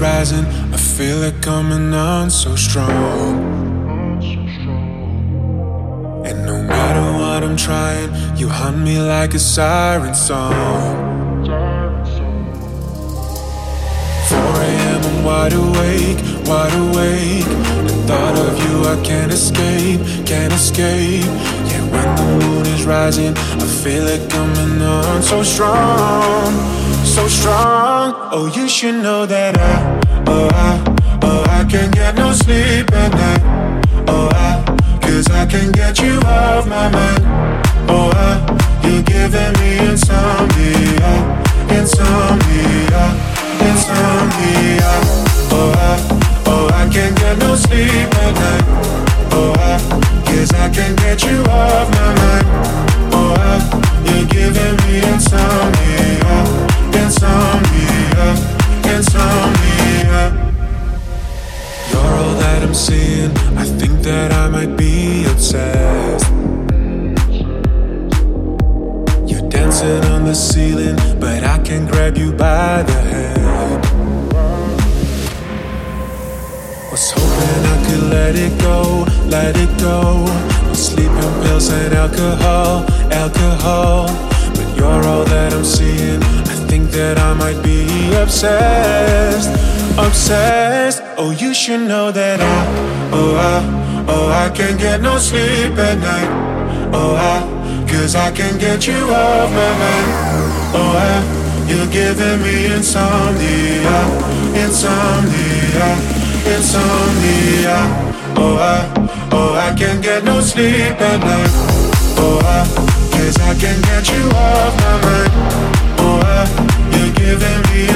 rising, I feel it coming on so strong. And no matter what I'm trying, you hunt me like a siren song. 4 a.m. I'm wide awake, wide awake. The thought of you I can't escape, can't escape. Yeah, when the moon is rising, I feel it coming on so strong, so strong. Oh, you should know that I can't get no sleep at night. Cause I can't get you off my mind. You're giving me insomnia, insomnia, insomnia. I can't get no sleep at night. Cause I can't get you off my mind. You're giving me insomnia, insomnia, insomnia. You're all that I'm seeing. I think that I might be obsessed. You're dancing on the ceiling, but I can't grab you by the hand. Was hoping I could let it go, let it go. No sleeping pills and alcohol, alcohol. But you're all that I'm seeing. I think that I might be obsessed, obsessed. Oh, you should know that I can't get no sleep at night. Cause I can't get you off my mind. You're giving me insomnia, insomnia, insomnia. I can't get no sleep at night. Cause I can't get you off my mind. You're giving me